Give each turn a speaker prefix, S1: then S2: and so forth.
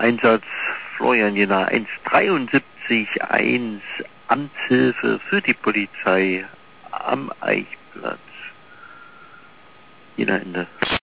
S1: Einsatz Florian Jena 173.1 Amtshilfe für die Polizei am Eichplatz. Jena Ende.